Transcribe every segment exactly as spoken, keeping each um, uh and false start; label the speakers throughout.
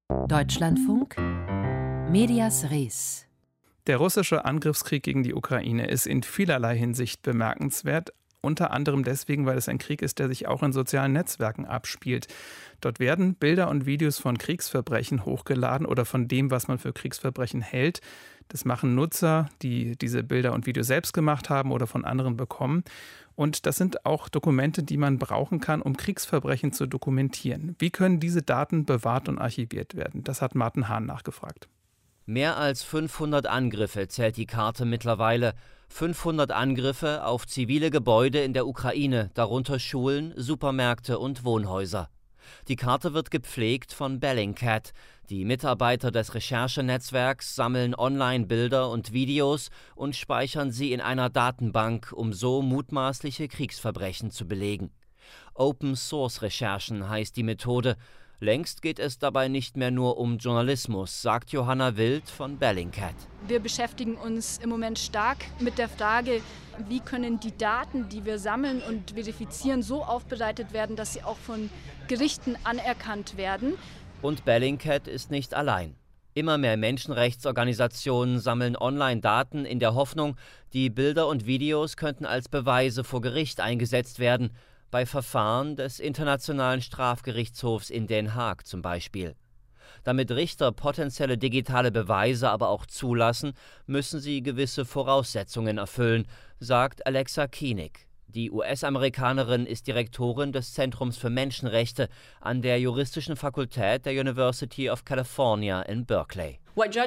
Speaker 1: Deutschlandfunk Medias Res.
Speaker 2: Der russische Angriffskrieg gegen die Ukraine ist in vielerlei Hinsicht bemerkenswert. Unter anderem deswegen, weil es ein Krieg ist, der sich auch in sozialen Netzwerken abspielt. Dort werden Bilder und Videos von Kriegsverbrechen hochgeladen oder von dem, was man für Kriegsverbrechen hält. Das machen Nutzer, die diese Bilder und Videos selbst gemacht haben oder von anderen bekommen. Und das sind auch Dokumente, die man brauchen kann, um Kriegsverbrechen zu dokumentieren. Wie können diese Daten bewahrt und archiviert werden? Das hat Martin Hahn nachgefragt.
Speaker 3: Mehr als fünfhundert Angriffe zählt die Karte mittlerweile. fünfhundert Angriffe auf zivile Gebäude in der Ukraine, darunter Schulen, Supermärkte und Wohnhäuser. Die Karte wird gepflegt von Bellingcat. Die Mitarbeiter des Recherchenetzwerks sammeln Online-Bilder und Videos und speichern sie in einer Datenbank, um so mutmaßliche Kriegsverbrechen zu belegen. Open-Source-Recherchen heißt die Methode. Längst geht es dabei nicht mehr nur um Journalismus, sagt Johanna Wild von Bellingcat.
Speaker 4: Wir beschäftigen uns im Moment stark mit der Frage, wie können die Daten, die wir sammeln und verifizieren, so aufbereitet werden, dass sie auch von Gerichten anerkannt werden.
Speaker 3: Und Bellingcat ist nicht allein. Immer mehr Menschenrechtsorganisationen sammeln Online-Daten in der Hoffnung, die Bilder und Videos könnten als Beweise vor Gericht eingesetzt werden, bei Verfahren des Internationalen Strafgerichtshofs in Den Haag zum Beispiel. Damit Richter potenzielle digitale Beweise aber auch zulassen, müssen sie gewisse Voraussetzungen erfüllen, sagt Alexa Koenig. Die U S-Amerikanerin ist Direktorin des Zentrums für Menschenrechte an der Juristischen Fakultät der University of California in Berkeley.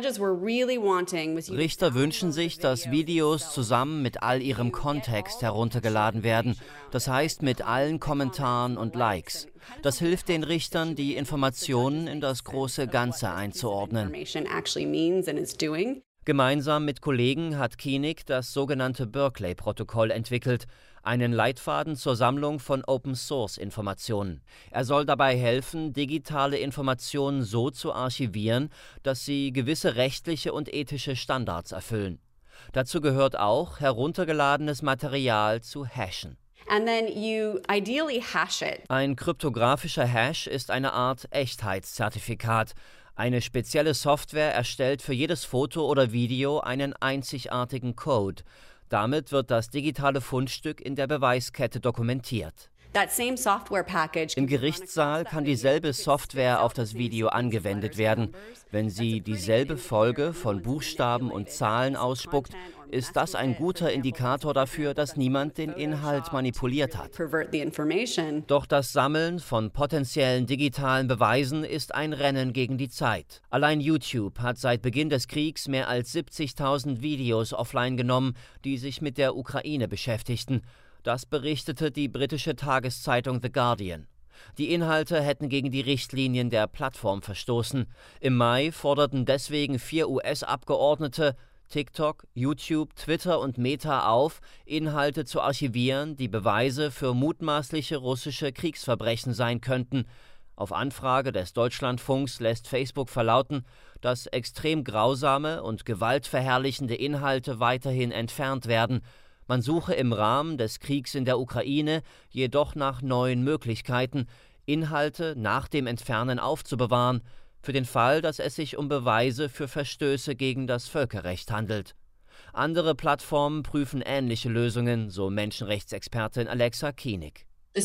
Speaker 3: Richter wünschen sich, dass Videos zusammen mit all ihrem Kontext heruntergeladen werden, das heißt mit allen Kommentaren und Likes. Das hilft den Richtern, die Informationen in das große Ganze einzuordnen. Gemeinsam mit Kollegen hat Koenig das sogenannte Berkeley-Protokoll entwickelt, einen Leitfaden zur Sammlung von Open-Source-Informationen. Er soll dabei helfen, digitale Informationen so zu archivieren, dass sie gewisse rechtliche und ethische Standards erfüllen. Dazu gehört auch, heruntergeladenes Material zu hashen.
Speaker 5: And then you ideally hash it.
Speaker 3: Ein kryptografischer Hash ist eine Art Echtheitszertifikat. Eine spezielle Software erstellt für jedes Foto oder Video einen einzigartigen Code. Damit wird das digitale Fundstück in der Beweiskette dokumentiert. Im Gerichtssaal kann dieselbe Software auf das Video angewendet werden. Wenn sie dieselbe Folge von Buchstaben und Zahlen ausspuckt, ist das ein guter Indikator dafür, dass niemand den Inhalt manipuliert hat. Doch das Sammeln von potenziellen digitalen Beweisen ist ein Rennen gegen die Zeit. Allein YouTube hat seit Beginn des Kriegs mehr als siebzigtausend Videos offline genommen, die sich mit der Ukraine beschäftigten. Das berichtete die britische Tageszeitung The Guardian. Die Inhalte hätten gegen die Richtlinien der Plattform verstoßen. Im Mai forderten deswegen vier U S-Abgeordnete TikTok, YouTube, Twitter und Meta auf, Inhalte zu archivieren, die Beweise für mutmaßliche russische Kriegsverbrechen sein könnten. Auf Anfrage des Deutschlandfunks lässt Facebook verlauten, dass extrem grausame und gewaltverherrlichende Inhalte weiterhin entfernt werden. Man suche im Rahmen des Kriegs in der Ukraine jedoch nach neuen Möglichkeiten, Inhalte nach dem Entfernen aufzubewahren, für den Fall, dass es sich um Beweise für Verstöße gegen das Völkerrecht handelt. Andere Plattformen prüfen ähnliche Lösungen, so Menschenrechtsexpertin Alexa Koenig.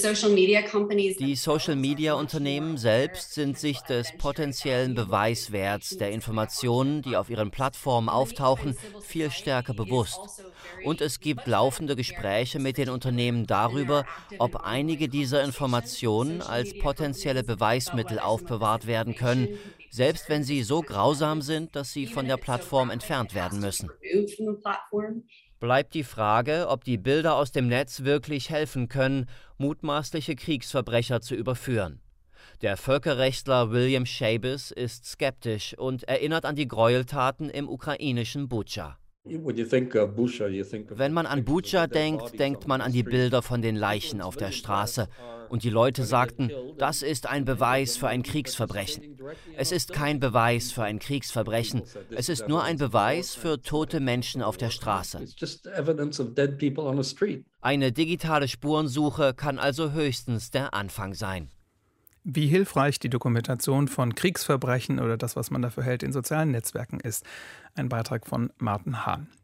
Speaker 3: Die Social-Media-Unternehmen selbst sind sich des potenziellen Beweiswerts der Informationen, die auf ihren Plattformen auftauchen, viel stärker bewusst. Und es gibt laufende Gespräche mit den Unternehmen darüber, ob einige dieser Informationen als potenzielle Beweismittel aufbewahrt werden können, selbst wenn sie so grausam sind, dass sie von der Plattform entfernt werden müssen. Bleibt die Frage, ob die Bilder aus dem Netz wirklich helfen können, mutmaßliche Kriegsverbrecher zu überführen. Der Völkerrechtler William Schabas ist skeptisch und erinnert an die Gräueltaten im ukrainischen Butscha. Wenn man an Butscha denkt, denkt man an die Bilder von den Leichen auf der Straße. Und die Leute sagten, das ist ein Beweis für ein Kriegsverbrechen. Es ist kein Beweis für ein Kriegsverbrechen. Es ist nur ein Beweis für tote Menschen auf der Straße. Eine digitale Spurensuche kann also höchstens der Anfang sein.
Speaker 2: Wie hilfreich die Dokumentation von Kriegsverbrechen oder das, was man dafür hält, in sozialen Netzwerken ist. Ein Beitrag von Martin Hahn.